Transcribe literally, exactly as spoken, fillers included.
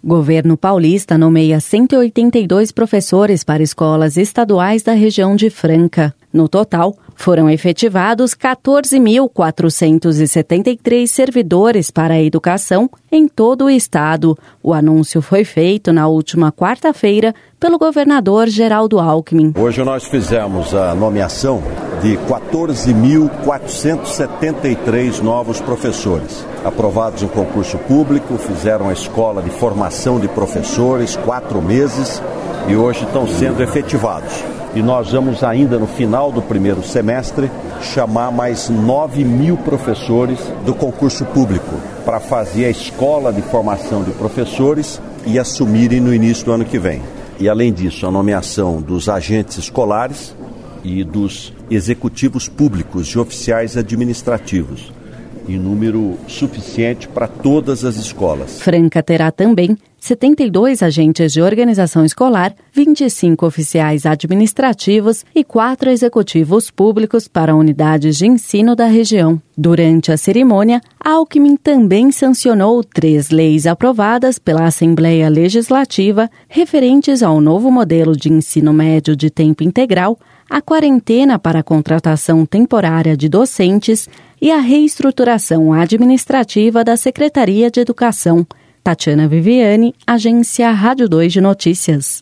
Governo paulista nomeia cento e oitenta e dois professores para escolas estaduais da região de Franca. No total, foram efetivados quatorze mil quatrocentos e setenta e três servidores para a educação em todo o estado. O anúncio foi feito na última quarta-feira pelo governador Geraldo Alckmin. Hoje nós fizemos a nomeação de quatorze mil quatrocentos e setenta e três novos professores. Aprovados em concurso público, fizeram a escola de formação de professores, quatro meses, e hoje estão sendo efetivados. E nós vamos ainda no final do primeiro semestre chamar mais nove mil professores do concurso público para fazer a escola de formação de professores e assumirem no início do ano que vem. E além disso, a nomeação dos agentes escolares e dos executivos públicos e oficiais administrativos, em número suficiente para todas as escolas. Franca terá também setenta e dois agentes de organização escolar, vinte e cinco oficiais administrativos e quatro executivos públicos para unidades de ensino da região. Durante a cerimônia, Alckmin também sancionou três leis aprovadas pela Assembleia Legislativa referentes ao novo modelo de ensino médio de tempo integral, a quarentena para a contratação temporária de docentes e a reestruturação administrativa da Secretaria de Educação. Tatiana Viviane, Agência Rádio dois de Notícias.